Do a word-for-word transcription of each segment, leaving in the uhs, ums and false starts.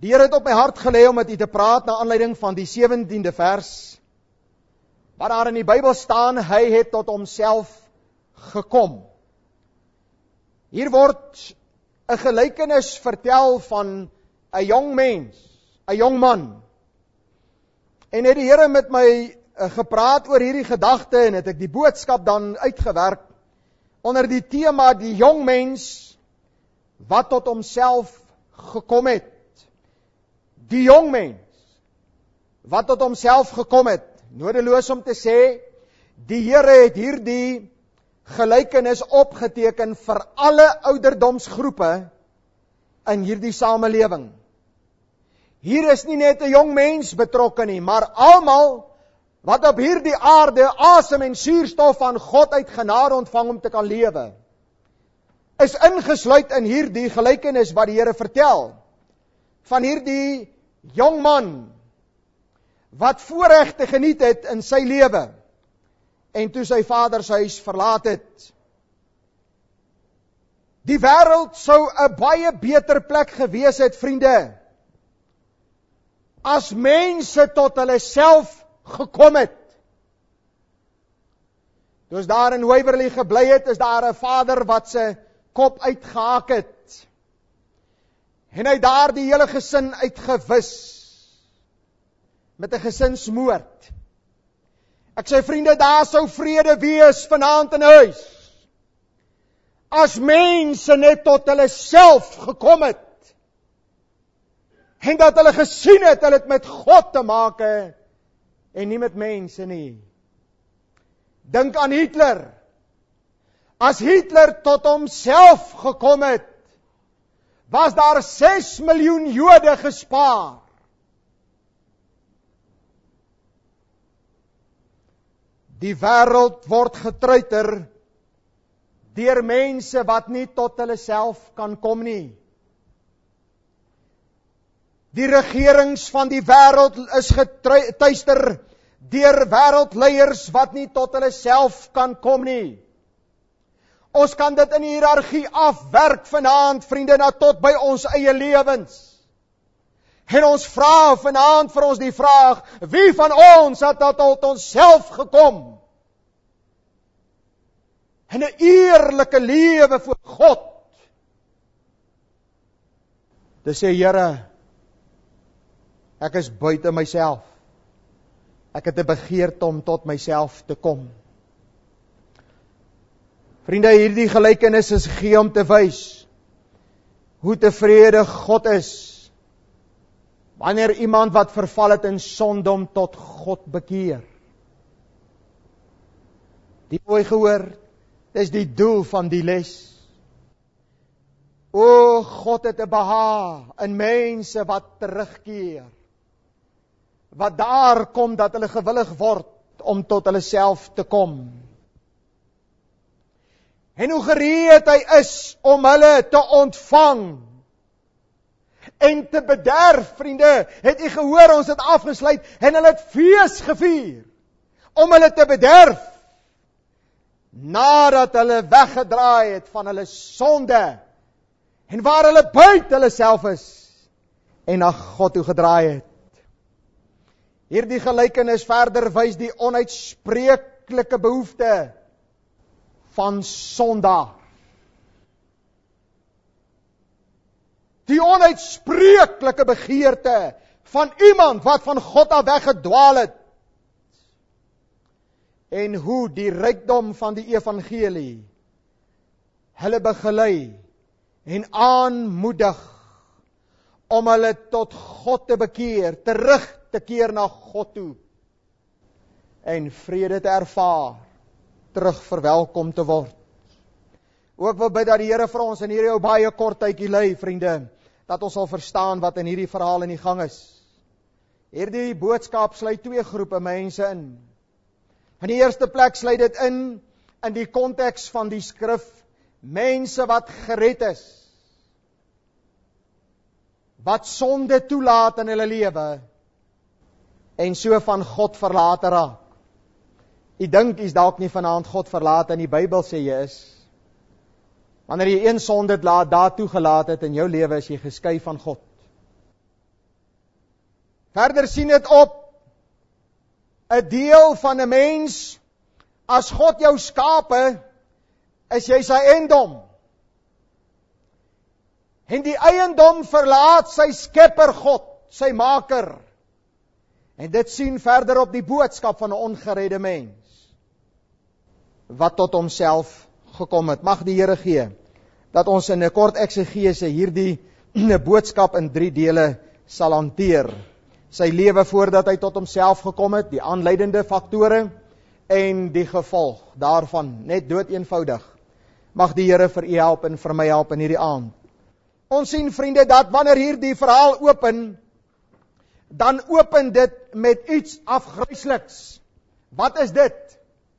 Die Here het op my hart gelê om met u te praat na aanleiding van die sewentiende vers, waar daar in die Bybel staan, hy het tot homself gekom. Hier word 'n gelykenis vertel van 'n jong mens, 'n jong man. En het die Here met my gepraat oor hierdie gedagte en het ek die boodskap dan uitgewerk onder die tema die jong mens wat tot homself gekom het. Die jong mens wat tot homself gekom het. Nodeloos om te sê, die Here het hierdie gelykenis opgeteken vir alle ouderdomsgroepe in hierdie samelewing. Hier is nie net 'n jong mens betrokke nie, maar almal wat op hierdie aarde asem en suurstof van God uit genade ontvang om te kan lewe, is ingesluit in hierdie gelykenis wat die Here vertel, van hierdie jong man, wat voorregte geniet het in sy lewe, en toe sy vader sy huis verlaat het. Die wêreld sou 'n baie beter plek gewees het, vriende, as mense tot hulle self gekom het. Toe ons daar in Waverley gebly het, is daar 'n vader wat sy kop uitgehaak het. En hy daar die hele gesin uitgewis met 'n gesinsmoord. Ek sê vriende, daar sou vrede wees vanaand in huis, as mense net tot hulle self gekom het, en dat hulle gesien het, hulle het met God te maak, en nie met mense nie. Dink aan Hitler. As Hitler tot homself gekom het, was daar ses miljoen Jode gespaar. Die wêreld word getruiter deur mense wat nie tot hulle self kan kom nie. Die regerings van die wêreld is getuister deur wêreldleiers wat nie tot hulle self kan kom nie. Ons kan dit in die hiërargie afwerk vanaand, vriende, na tot by ons eie lewens. En ons vra vanaand vir ons die vraag, wie van ons het tot onsself gekom? En 'n eerlike lewe voor God. Te sê, Here, ek is buite myself. Ek het 'n begeerte om tot myself te kom. Vriende, hierdie gelykenis is gegee om te wys hoe tevrede God is wanneer iemand wat verval het in sonde om tot God bekeer. Die mooi gehoor, dis die doel van die les. O, God het 'n behaag in mense wat terugkeer. Wat daar kom dat hulle gewillig word om tot hulle self te kom. En hoe gereed hy is om hulle te ontvang en te bederf, vriende. Het u gehoor, ons het afgesluit en hulle het fees gevier om hulle te bederf, nadat hulle weggedraai het van hulle sonde en waar hulle buite hulle self is en na God toe gedraai het. Hierdie gelykenis verder wys die onuitspreeklike behoefte van sondaar. Die onuitspreeklike begeerte van iemand wat van God af weggedwaal het. En hoe die rykdom van die evangelie hulle begelei en aanmoedig om hulle tot God te bekeer, terug te keer na God toe en vrede te ervaar, terug verwelkom te word. Ook wil bid dat die Here vir ons in hierdie ou baie kort tydjie lei, vriende, dat ons sal verstaan wat in hierdie verhaal in die gang is. Hierdie boodskap sluit twee groepe mense in. In die eerste plek sluit dit in, in die konteks van die skrif, mense wat gered is, wat sonde toelaat in hulle lewe, en so van God verlate raak. Jy dink jy's dalk nie vanaand God verlate, in die Bybel sê jy is. Wanneer jy een sonde laat daar toegelaat het in jou lewe, is jy geskei van God. Verder sien dit op 'n deel van 'n mens, as God jou skape, is jy sy eiendom. En die eiendom verlaat sy skepper God, sy maker. En dit sien verder op die boodskap van 'n ongeredde mens, wat tot homself gekom het. Mag die Here gee, dat ons in 'n kort eksegese hierdie boodskap in drie dele sal hanteer. Sy lewe voordat hy tot homself gekom het, die aanleidende faktore, en die gevolg daarvan, net dood eenvoudig. Mag die Here vir u help en vir my help in hierdie aand. Ons sien, vriende, dat wanneer hierdie verhaal open, dan open dit met iets afgrysliks. Wat is dit?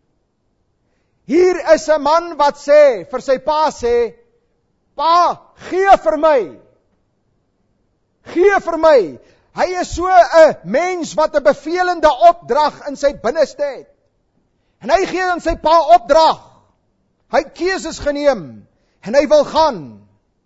Hier is 'n man wat sê, vir sy pa sê, pa, gee vir my. Gee vir my. Hy is so 'n mens wat 'n bevelende opdrag in sy binneste het. En hy gee aan sy pa opdrag. Hy het keuses geneem en hy wil gaan.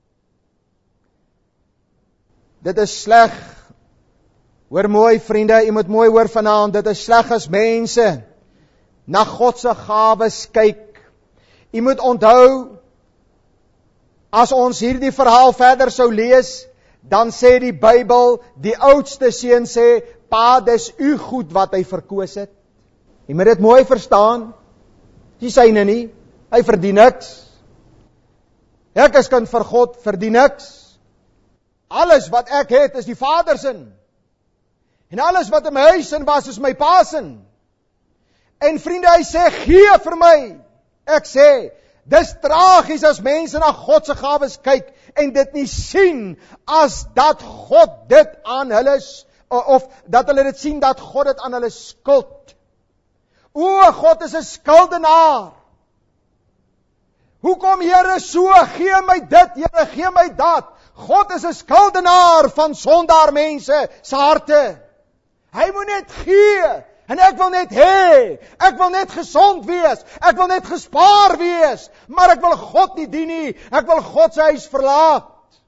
Dit is sleg. Hoor mooi, vriende, u moet mooi hoor vanaand, dit is sleg as mense na God se gawes kyk. U moet onthou, as ons hierdie verhaal verder sou lees, dan sê die Bybel, die oudste seun sê, pa, dis u goed wat hy verkoos het. U moet dit mooi verstaan. Die syne nie, hy verdien niks. Ek is kind vir God, verdien niks. Alles wat ek het is die Vader se. En alles wat in my huis in was is my pa se. En vriende, hy sê, gee vir my. Ek sê, dis tragies as mense na God se gawes kyk en dit nie sien as dat God dit aan hulle, of dat hulle dit sien dat God dit aan hulle skuld. O, God is 'n skuldenaar. Hoekom, Here, so, gee my dit, Here, gee my dat. God is 'n skuldenaar van sondaar mense se harte. Hy moet net gee, en ek wil net hê, ek wil net gesond wees, ek wil net gespaar wees, maar ek wil God nie dien nie, ek wil God se huis verlaat.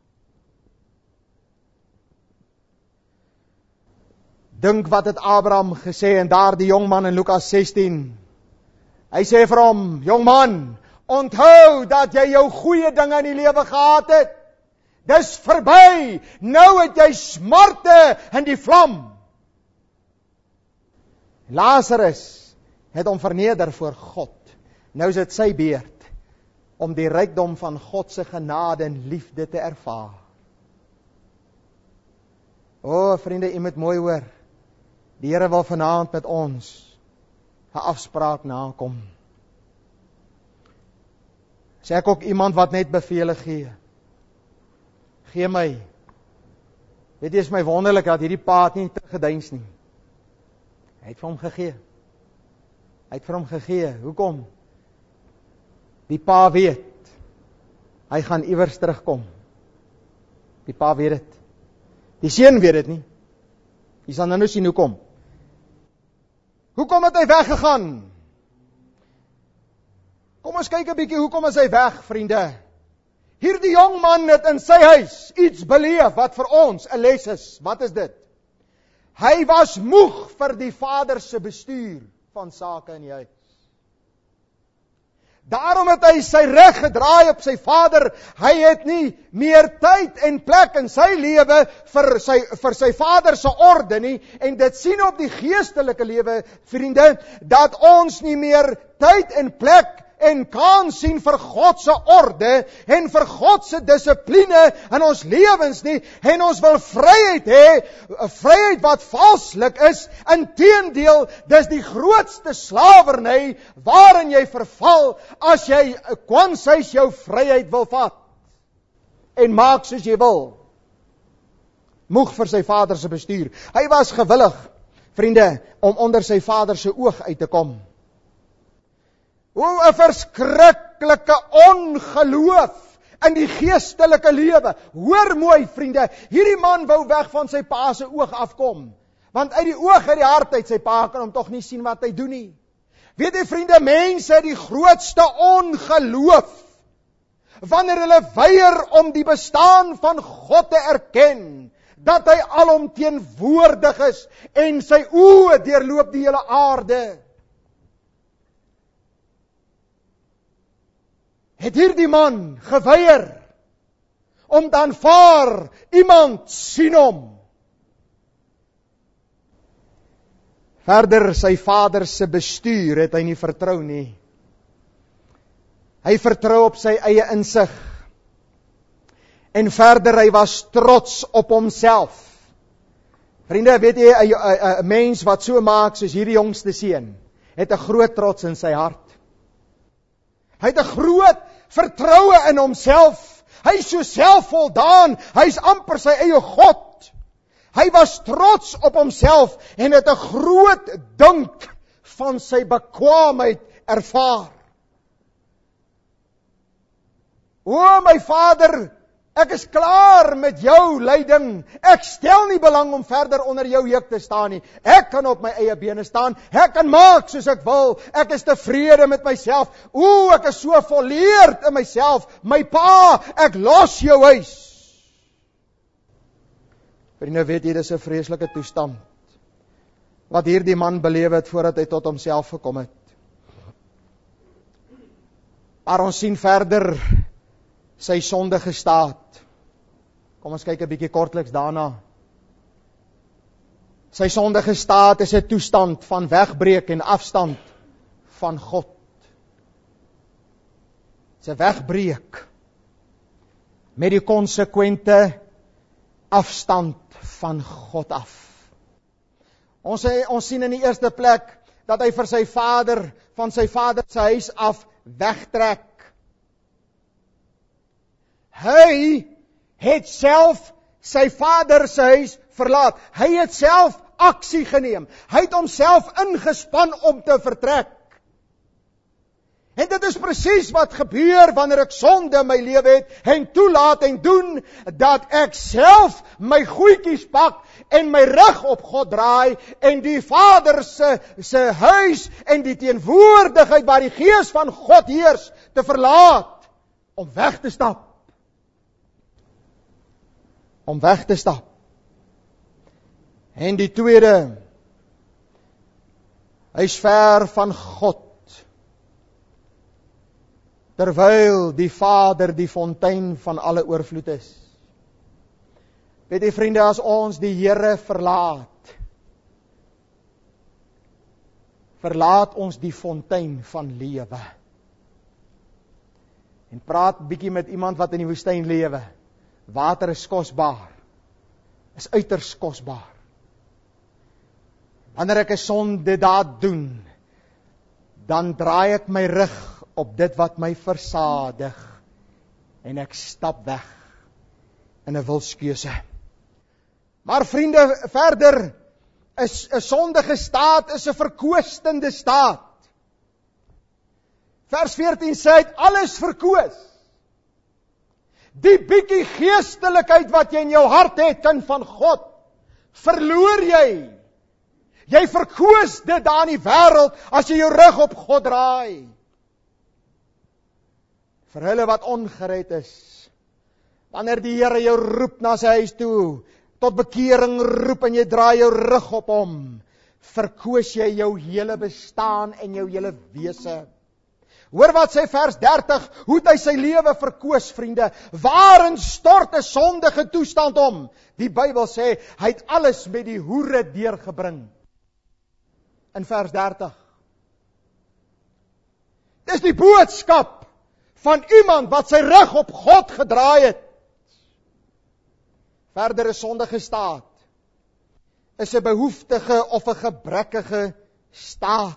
Dink wat het Abraham gesê, en daar die jongman in Lukas sestien. Hy sê vir hom, jongman, onthou dat jy jou goeie dinge in die lewe gehad het. Dis verby, nou het jy smarte in die vlam. Lazarus het hom verneder voor God. Nou is dit sy beurt om die rykdom van God se genade en liefde te ervaar. O, vriende, u moet mooi hoor. Die Here wil vanaand met ons 'n afspraak nakom. Sê ek ook iemand wat net bevele gee. Gee my. Weet jy, is my wonderlik dat hierdie pa het nie teruggedeins nie. Hy het vir hom gegee. Hy het vir hom gegee. Hoekom? Die pa weet, hy gaan iewers terugkom. Die pa weet dit. Die seun weet dit nie. Jy sal nou nou sien hoekom. Hoekom het hy weggegaan? Kom ons kyk 'n bietjie, hoekom is hy weg, vriende? Hierdie jong man het in sy huis iets beleef wat vir ons 'n les is. Wat is dit? Hy was moeg vir die Vader se bestuur van sake in die huis. Daarom het hy sy rug gedraai op sy vader. Hy het nie meer tyd en plek in sy lewe vir sy, vir sy vader se orde nie. En dit sien op die geestelike lewe, vriende, dat ons nie meer tyd en plek en kans sien vir God se orde en vir God se dissipline in ons lewens nie, en ons wil vryheid hê, vryheid wat valslik is. Inteendeel, dis die grootste slawerny waarin jy verval as jy kwansys jou vryheid wil vat en maak soos jy wil. Moeg vir sy vader se bestuur. Hy was gewillig, vriende, om onder sy vader se oog uit te kom. Hoe 'n verskriklike ongeloof in die geestelike lewe. Hoor mooi, vriende, hierdie man wou weg van sy pa se oog afkom, want uit die oog uit die hart uit, sy pa kan hom tog nie sien wat hy doen nie. Weet jy, vriende, mense die grootste ongeloof wanneer hulle weier om die bestaan van God te erken, dat hy alomteenwoordig is en sy oë deurloop die hele aarde. Het hierdie man geweier om te aanvaar, iemand sien hom. Verder, sy vader se bestuur het hy nie vertrou nie. Hy vertrou op sy eie insig. En verder, hy was trots op homself. Vriende, weet jy, 'n mens wat so maak soos hierdie jongste seun, het 'n groot trots in sy hart. Hy het 'n groot vertroue in homself. Hy is so selfvoldaan, hy is amper sy eie God. Hy was trots op homself en het 'n groot dink van sy bekwaamheid ervaar. O my Vader, ek is klaar met jou leiding. Ek stel nie belang om verder onder jou juk te staan nie. Ek kan op my eie bene staan. Ek kan maak soos ek wil. Ek is tevrede met myself. O, ek is so volleerd in myself. My Pa, ek los jou huis. Vriende, weet jy, dis 'n vreeslike toestand wat hierdie man beleef het voordat hy tot homself gekom het. Maar ons sien verder sy sondige staat. Kom ons kyk 'n bietjie kortliks daarna. Sy sondige staat is 'n toestand van wegbreek en afstand van God. Sy wegbreek met die konsekwente afstand van God af. Ons, ons sien in die eerste plek dat hy vir sy vader, van sy vader se huis af wegtrek. Hy het self sy vader se huis verlaat. Hy het self aksie geneem. Hy het homself ingespan om te vertrek. En dit is presies wat gebeur wanneer ek sonde in my lewe het en toelaat en doen, dat ek self my goedjies pak en my rug op God draai en die Vader se, se huis en die teenwoordigheid waar die Gees van God heers te verlaat, om weg te stap. Om weg te stap. En die tweede, hy is ver van God, terwyl die Vader die fontein van alle oorvloed is. Weet jy vriende, as ons die Here verlaat, verlaat ons die fontein van lewe. En praat bietjie met iemand wat in die woestyn lewe. Water is kosbaar, is uiters kosbaar. Wanneer ek 'n sondedaad doen, dan draai ek my rug op dit wat my versadig en ek stap weg in 'n wilskeuse. Maar vriende, verder is 'n sondige staat is 'n verkoostende staat. Vers veertien sê hy alles verkoos. Die bietjie geestelikheid wat jy in jou hart het, kind van God, verloor jy. Jy verkoos dit daar in die wêreld as jy jou rug op God draai. Vir hulle wat ongered is, wanneer die Here jou roep na sy huis toe, tot bekering roep en jy draai jou rug op hom, verkoos jy jou hele bestaan en jou hele wese. Hoor wat sê vers dertig, hoe het hy sy lewe verkoos, vriende? Waarin stort 'n sondige toestand om? Die Bybel sê, hy het alles met die hoere deurgebring. In vers dertig. Dis die boodskap van iemand wat sy rug op God gedraai het. Verder 'n sondige staat is 'n behoeftige of 'n gebrekkige staat.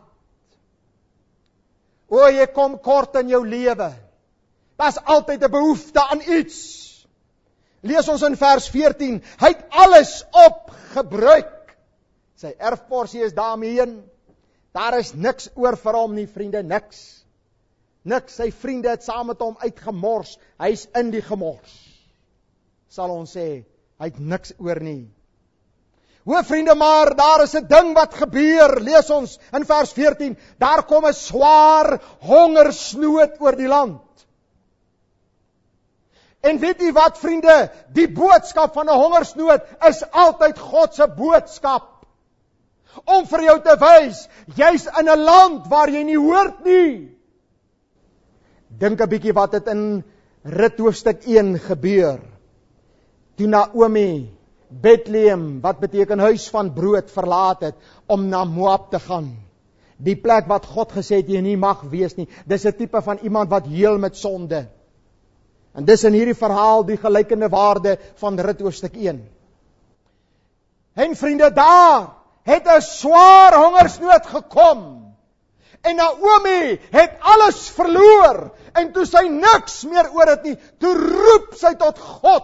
O, jy kom kort in jou lewe. Daar's altyd 'n behoefte aan iets. Lees ons in vers veertien, hy het alles opgebruik. Sy erfporsie is daarmee. Daar is niks oor vir hom nie, vriende, niks. Niks, sy vriende het saam met hom uitgemors. Hy is in die gemors. Sal ons sê, hy het niks oor nie. O vriende, maar daar is 'n ding wat gebeur. Lees ons in vers veertien. Daar kom 'n swaar hongersnood oor die land. En weet u wat, vriende? Die boodskap van 'n hongersnood is altyd God se boodskap. Om vir jou te wys, jy's in 'n land waar jy nie hoort nie. Dink 'n bietjie wat het in Rut hoofstuk een gebeur. Toe Naomi Bethlehem, wat beteken huis van brood, verlaat het om na Moab te gaan. Die plek wat God gesê het jy nie mag wees nie. Dis 'n tipe van iemand wat heel met sonde. En dis in hierdie verhaal die gelykende waarde van Rut hoofstuk een. En vriende, daar het 'n swaar hongersnood gekom. En Naomi het alles verloor. En toe sy niks meer oor het nie, toe roep sy tot God.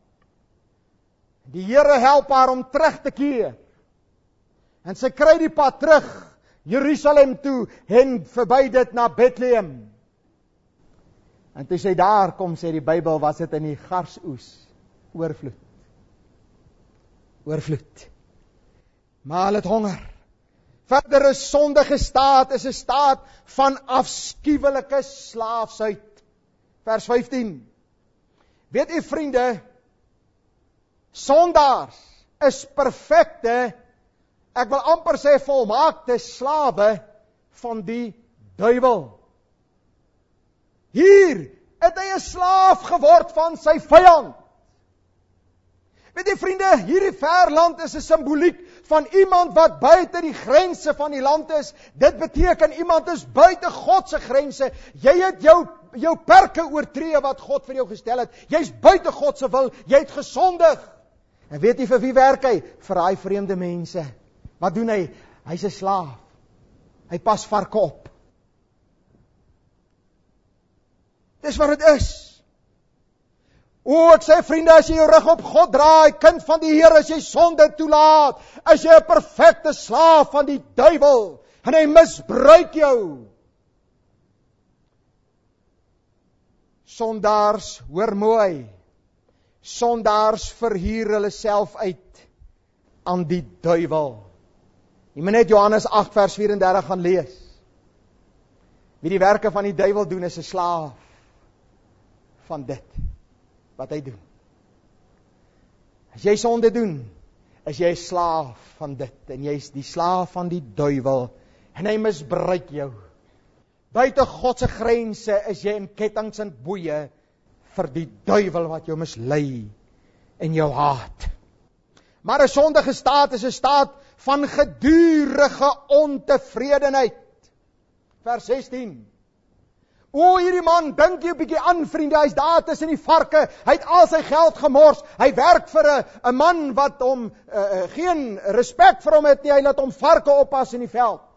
Die Here help haar om terug te keer. En sy kry die pad terug Jerusalem toe en verby dit na Bethlehem. En toe sy daar kom, sê die Bybel, was dit in die garsoes oorvloed. Oorvloed. Maar hulle het honger. Verder is sondige staat is 'n staat van afskuwelike slaafsheid. Vers vyftien. Weet u vriende, sondaars is perfekte, ek wil amper sê volmaakte slawe van die duiwel. Hier het hy 'n slaaf geword van sy vyand. Weet jy vriende, hierdie verland is 'n simboliek van iemand wat buite die grense van die land is. Dit beteken iemand is buite God se grense. Jy het jou jou perke oortree wat God vir jou gestel het. Jy's buite God se wil, jy het gesondig. En weet jy vir wie werk hy? Vir daai vreemde mense. Wat doen hy? Hy's 'n slaaf. Hy pas varke op. Dis wat dit is. O, ek sê vriende, as jy jou rug op God draai, kind van die Here, as jy sonde toelaat, as jy 'n perfekte slaaf van die duiwel, en hy misbruik jou. Sondaars, hoor mooi, sondaars verhuur hulle self uit aan die duiwel. Jy moet net Johannes agt vers vyf en dertig gaan lees. Wie die werke van die duiwel doen, is 'n slaaf van dit wat hy doen. As jy sonde doen, is jy 'n slaaf van dit, en jy is die slaaf van die duiwel, en hy misbruik jou. Buite God se grense is jy in kettinge en boeye vir die duiwel wat jou mislei en jou haat. Maar 'n sondige staat is 'n staat van gedurende ontevredenheid. Vers sestien. O, hierdie man, dink jy 'n bietjie aan, vriende, hy's daar tussen die varke, hy het al sy geld gemors, hy werk vir 'n 'n man wat hom uh, geen respek vir hom het nie, hy laat hom varke oppas in die veld.